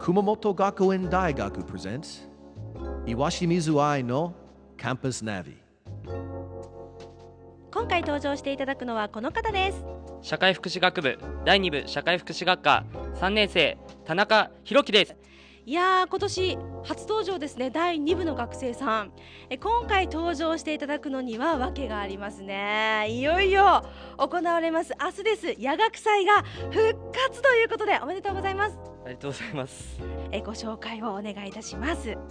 熊本学園大学 presents 岩清水愛の Campus Navi。 今回登場していただくのはこの方です。 社会福祉学部第2部社会福祉学科3年生田中宏樹です。 いやー、今年初登場ですね。第2部の学生さん。今回登場していただくのには訳がありますね。いよいよ行われます明日です。夜学祭が復活ということでおめでとうございます。 ありがとうございます。 ご紹介をお願いいたします。 はい、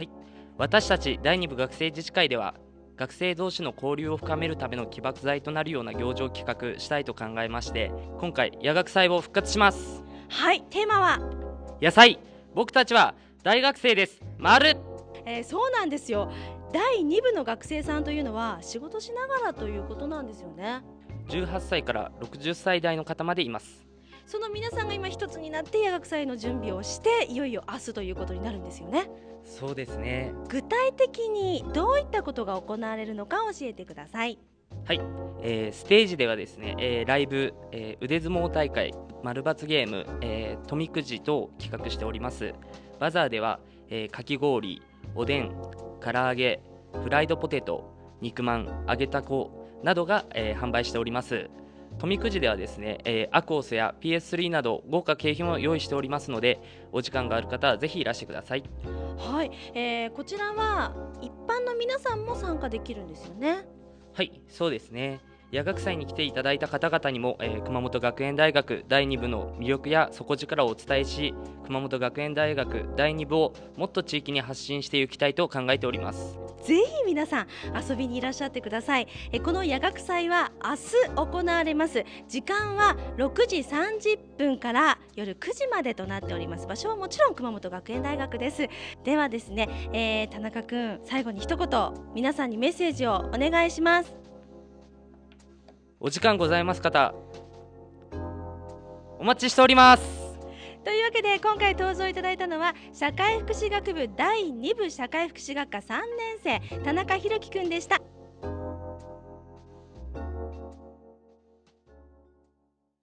私たち第2部学生自治会では学生同士の交流を深めるための起爆剤となるような行事を企画したいと考えまして、今回夜学祭を復活します。 はい、テーマは野菜、僕たちは大学生です。丸。 そうなんですよ。第2部の学生さんというのは仕事しながらということなんですよね。 18歳から60歳代の方までいます。 その皆さんが今一つになって夜学祭の準備をしていよいよ明日ということになるんですよね。 そうですね。 具体的にどういったことが行われるのか教えてください。 はい、ステージではですね、ライブ、腕相撲大会、丸抜ゲーム、富くじと企画しております。バザーでは、かき氷、おでん、唐揚げ、フライドポテト、肉まん、揚げたこなどが、販売しております。富くじではですね、アコースや PS3 など豪華景品を用意しておりますので、お時間がある方はぜひいらしてください。 はい、こちらは一般の皆さんも参加できるんですよね。 はい、そうですね。夜学祭に来ていただいた方々にも、熊本学園大学第2部の魅力や底力をお伝えし、熊本学園大学第2部をもっと地域に発信していきたいと考えております。 ぜひ皆さん遊びにいらっしゃってください。この夜学祭は明日行われます。時間は6時30分から夜9時までとなっております。場所はもちろん熊本学園大学です。ではですね、田中くん、最後に一言皆さんにメッセージをお願いします。 お時間ございます方、お待ちしております。 というわけで今回登場いただいたのは社会福祉学部第2部社会福祉学科3年生田中宏樹くんでした。